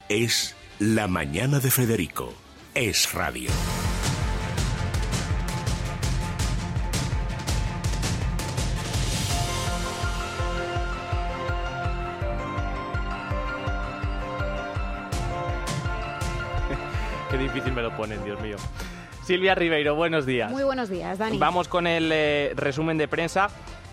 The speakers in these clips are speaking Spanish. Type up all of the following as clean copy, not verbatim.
Es La Mañana de Federico. Es radio. Qué difícil me lo ponen, Dios mío. Silvia Ribeiro, buenos días. Muy buenos días, Dani. Vamos con el resumen de prensa.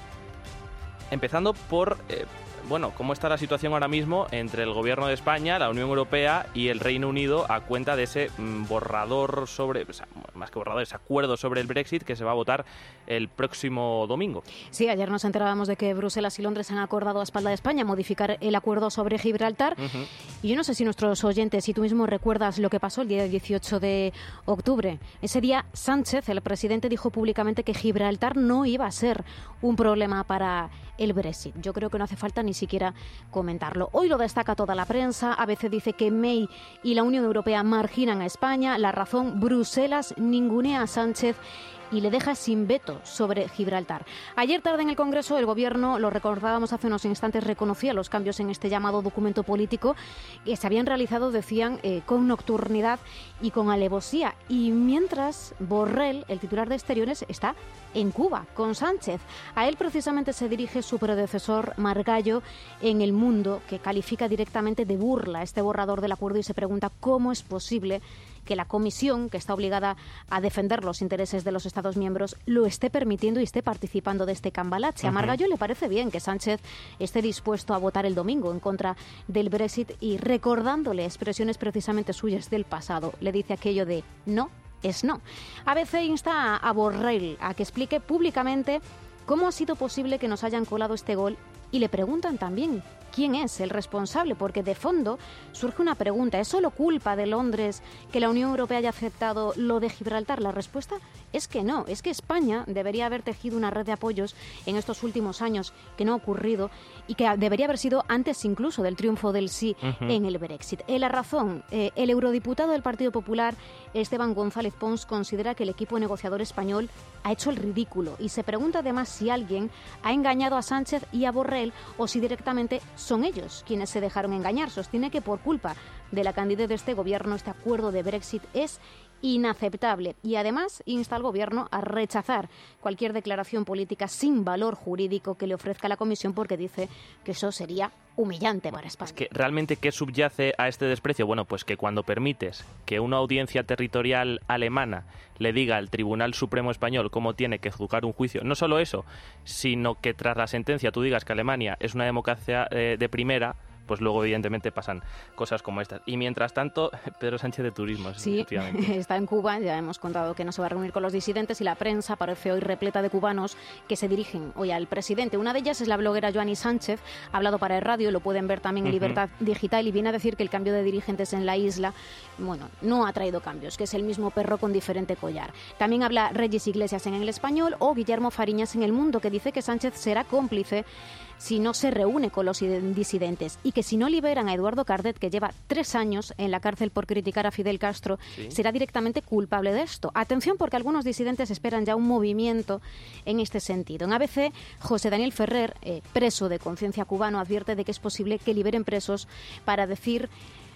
Empezando por, cómo está la situación ahora mismo entre el Gobierno de España, la Unión Europea y el Reino Unido a cuenta de ese borrador más que borrador, ese acuerdo sobre el Brexit que se va a votar el próximo domingo. Sí, ayer nos enterábamos de que Bruselas y Londres han acordado a espalda de España modificar el acuerdo sobre Gibraltar. Y yo no sé si nuestros oyentes, si tú mismo recuerdas lo que pasó el día 18 de octubre. Ese día Sánchez, el presidente, dijo públicamente que Gibraltar no iba a ser un problema para el Brexit. Yo creo que no hace falta ni siquiera comentarlo. Hoy lo destaca toda la prensa. ABC dice que May y la Unión Europea marginan a España. La razón, Bruselas ningunea a Sánchez y le deja sin veto sobre Gibraltar. Ayer tarde en el Congreso el Gobierno, lo recordábamos hace unos instantes, reconocía los cambios en este llamado documento político que se habían realizado, decían, con nocturnidad y con alevosía. Y mientras Borrell, el titular de Exteriores, está en Cuba con Sánchez. A él precisamente se dirige su predecesor Margallo en El Mundo, que califica directamente de burla este borrador del acuerdo y se pregunta cómo es posible que la Comisión, que está obligada a defender los intereses de los Estados miembros, lo esté permitiendo y esté participando de este cambalache. A Margallo le parece bien que Sánchez esté dispuesto a votar el domingo en contra del Brexit y recordándole expresiones precisamente suyas del pasado. Le dice aquello de no es no. ABC insta a Borrell a que explique públicamente cómo ha sido posible que nos hayan colado este gol y le preguntan también quién es el responsable, porque de fondo surge una pregunta. ¿Es solo culpa de Londres que la Unión Europea haya aceptado lo de Gibraltar? La respuesta es que no, es que España debería haber tejido una red de apoyos en estos últimos años que no ha ocurrido y que debería haber sido antes incluso del triunfo del sí en el Brexit. La razón, el eurodiputado del Partido Popular, Esteban González Pons, considera que el equipo negociador español ha hecho el ridículo y se pregunta además si alguien ha engañado a Sánchez y a Borrell o si directamente son ellos quienes se dejaron engañar. Sostiene que por culpa de la candidez de este gobierno este acuerdo de Brexit es inaceptable y además insta al gobierno a rechazar cualquier declaración política sin valor jurídico que le ofrezca la Comisión porque dice que eso sería humillante para España. Es que realmente, ¿qué subyace a este desprecio? Bueno, pues que cuando permites que una audiencia territorial alemana le diga al Tribunal Supremo Español cómo tiene que juzgar un juicio, no solo eso, sino que tras la sentencia tú digas que Alemania es una democracia de primera, pues luego evidentemente pasan cosas como estas. Y mientras tanto, Pedro Sánchez de turismo. Sí, está en Cuba, ya hemos contado que no se va a reunir con los disidentes y la prensa parece hoy repleta de cubanos que se dirigen hoy al presidente. Una de ellas es la bloguera Joanny Sánchez, ha hablado para el radio, lo pueden ver también en Libertad Digital y viene a decir que el cambio de dirigentes en la isla, no ha traído cambios, que es el mismo perro con diferente collar. También habla Regis Iglesias en El Español o Guillermo Fariñas en El Mundo, que dice que Sánchez será cómplice si no se reúne con los disidentes y que si no liberan a Eduardo Cardet, que lleva 3 años en la cárcel por criticar a Fidel Castro, será directamente culpable de esto. Atención, porque algunos disidentes esperan ya un movimiento en este sentido. En ABC, José Daniel Ferrer, preso de conciencia cubano, advierte de que es posible que liberen presos para decir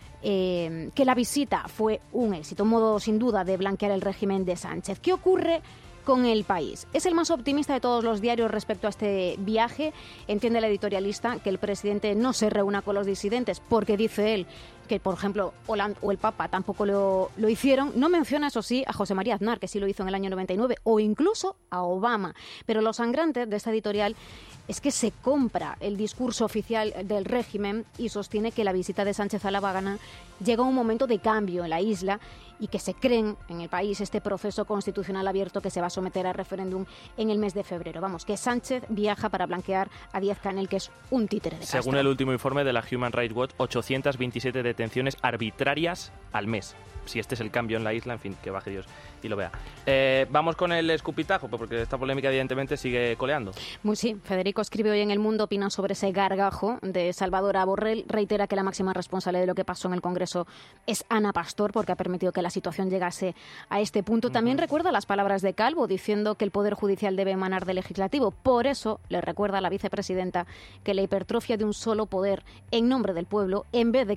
que la visita fue un éxito, un modo sin duda de blanquear el régimen de Sánchez. ¿Qué ocurre con El País? Es el más optimista de todos los diarios respecto a este viaje. Entiende el editorialista que el presidente no se reúna con los disidentes porque dice él que, por ejemplo, Hollande o el Papa tampoco lo hicieron. No menciona, eso sí, a José María Aznar, que sí lo hizo en el año 99, o incluso a Obama. Pero lo sangrante de esta editorial es que se compra el discurso oficial del régimen y sostiene que la visita de Sánchez a La Habana llega a un momento de cambio en la isla y que se creen en el país este proceso constitucional abierto que se va a someter a referéndum en el mes de febrero. Vamos, que Sánchez viaja para blanquear a Díaz-Canel, que es un títere de Castro. Según el último informe de la Human Rights Watch, 827 detenciones arbitrarias al mes. Si este es el cambio en la isla, en fin, que baje Dios y lo vea. Vamos con el escupitajo, porque esta polémica evidentemente sigue coleando. Sí, Federico escribe hoy en El Mundo, opina sobre ese gargajo de Salvador a Borrell, reitera que la máxima responsable de lo que pasó en el Congreso es Ana Pastor, porque ha permitido que la situación llegase a este punto. También recuerda las palabras de Calvo, diciendo que el Poder Judicial debe emanar del Legislativo. Por eso le recuerda a la vicepresidenta que la hipertrofia de un solo poder en nombre del pueblo, en vez de equilibrio de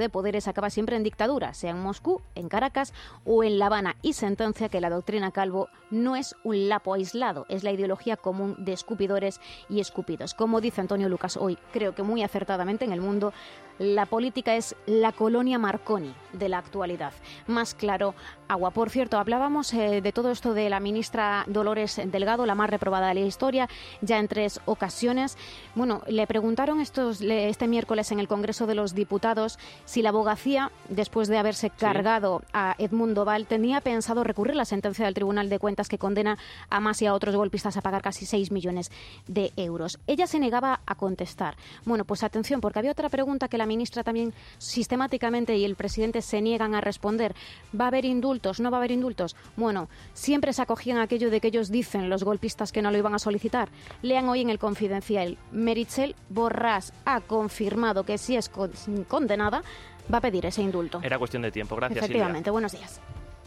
de poderes acaba siempre en dictadura, sea en Moscú, en Caracas o en La Habana, y sentencia que la doctrina Calvo no es un lapo aislado, es la ideología común de escupidores y escupidos. Como dice Antonio Lucas hoy, creo que muy acertadamente, en El Mundo, la política es la colonia Marconi de la actualidad. Más claro, agua. Por cierto, hablábamos de todo esto de la ministra Dolores Delgado, la más reprobada de la historia, ya en 3 ocasiones. Bueno, le preguntaron este miércoles en el Congreso de los Diputados si la abogacía, después de haberse cargado a Edmundo Val, tenía pensado recurrir la sentencia del Tribunal de Cuentas que condena a Mas y a otros golpistas a pagar casi 6 millones de euros. Ella se negaba a contestar. Bueno, pues atención, porque había otra pregunta que la ministra también sistemáticamente y el presidente se niegan a responder. ¿Va a haber indultos? ¿No va a haber indultos? Bueno, siempre se acogían a aquello de que ellos dicen, los golpistas, que no lo iban a solicitar. Lean hoy en El Confidencial. Meritxell Borràs ha confirmado que si es condenada va a pedir ese indulto. Era cuestión de tiempo. Gracias, Efectivamente. Silvia. Buenos días.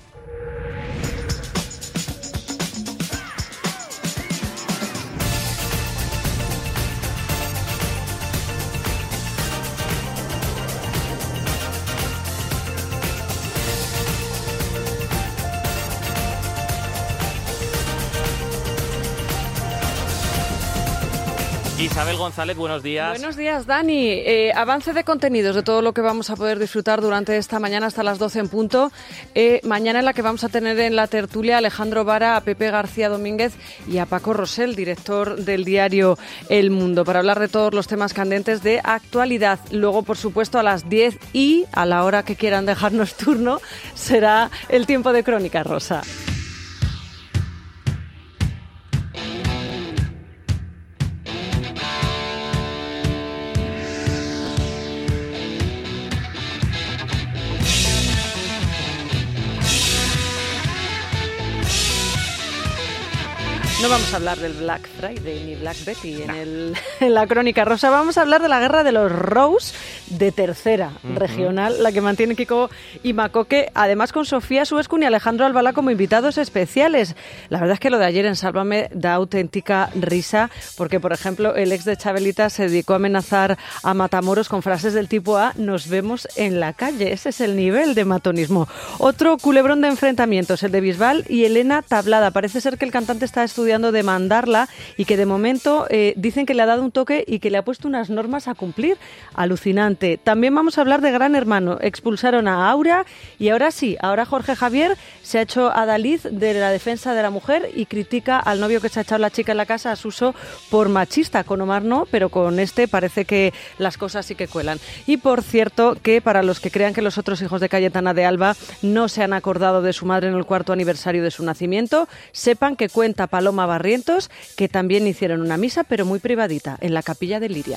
Isabel González, buenos días. Buenos días, Dani. Avance de contenidos de todo lo que vamos a poder disfrutar durante esta mañana hasta las 12 en punto. Mañana en la que vamos a tener en la tertulia a Alejandro Vara, a Pepe García Domínguez y a Paco Rosell, director del diario El Mundo, para hablar de todos los temas candentes de actualidad. Luego, por supuesto, a las 10 y a la hora que quieran dejarnos turno será el tiempo de Crónica Rosa. No vamos a hablar del Black Friday ni Black Betty en la Crónica Rosa. Vamos a hablar de la guerra de los Rous de tercera regional, la que mantiene Kiko y Macoque, además con Sofía Suescun y Alejandro Albalá como invitados especiales. La verdad es que lo de ayer en Sálvame da auténtica risa, porque, por ejemplo, el ex de Chabelita se dedicó a amenazar a Matamoros con frases del tipo nos vemos en la calle. Ese es el nivel de matonismo. Otro culebrón de enfrentamientos, el de Bisbal y Elena Tablada. Parece ser que el cantante está estudiando demandarla y que de momento dicen que le ha dado un toque y que le ha puesto unas normas a cumplir. Alucinante. También vamos a hablar de Gran Hermano. Expulsaron a Aura y ahora sí, ahora Jorge Javier se ha hecho adalid de la defensa de la mujer y critica al novio que se ha echado la chica en la casa, a Suso, por machista. Con Omar no, pero con este parece que las cosas sí que cuelan. Y por cierto, que para los que crean que los otros hijos de Cayetana de Alba no se han acordado de su madre en el 4º aniversario de su nacimiento, sepan que cuenta Paloma Barrientos que también hicieron una misa, pero muy privadita, en la capilla de Liria.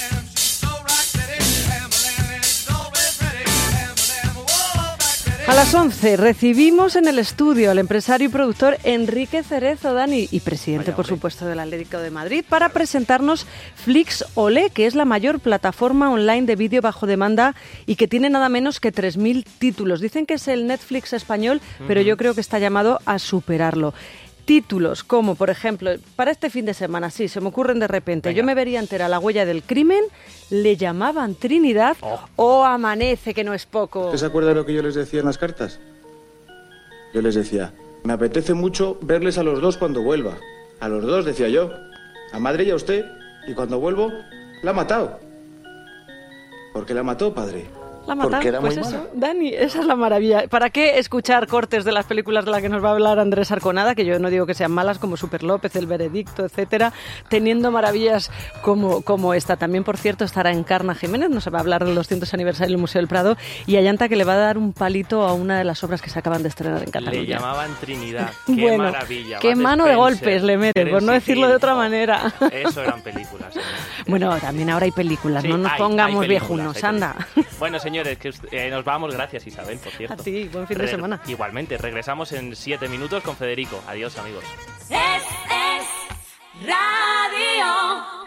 A las 11 recibimos en el estudio al empresario y productor Enrique Cerezo, Dani, y presidente, por supuesto, del Atlético de Madrid, para presentarnos Flix Olé, que es la mayor plataforma online de vídeo bajo demanda y que tiene nada menos que 3.000 títulos. Dicen que es el Netflix español, pero yo creo que está llamado a superarlo. Títulos como, por ejemplo, para este fin de semana, sí, se me ocurren de repente. Venga. Yo me vería entera La huella del crimen, Le llamaban Trinidad o Amanece, que no es poco. ¿Usted se acuerda de lo que yo les decía en las cartas? Yo les decía, me apetece mucho verles a los dos cuando vuelva. A los dos, decía yo. A madre y a usted. Y cuando vuelvo, la ha matado. ¿Por qué la mató, padre? La mataron, pues eso, mala. Dani, esa es la maravilla. ¿Para qué escuchar cortes de las películas de las que nos va a hablar Andrés Arconada, que yo no digo que sean malas, como Super López, El Veredicto, etcétera, teniendo maravillas como esta? También, por cierto, estará Encarna Jiménez, nos va a hablar del 200 aniversario del Museo del Prado, y Ayanta, que le va a dar un palito a una de las obras que se acaban de estrenar en Cataluña. Le llamaban Trinidad. Qué bueno, maravilla. Qué mano de golpes le mete, por no decirlo de otra manera. Eso eran películas. Bueno, también ahora hay películas, sí, no nos pongamos viejunos, anda. Bueno, señores, que nos vamos. Gracias, Isabel, por cierto. A ti, buen fin de semana. Igualmente, regresamos en 7 minutos con Federico. Adiós, amigos. Es Radio.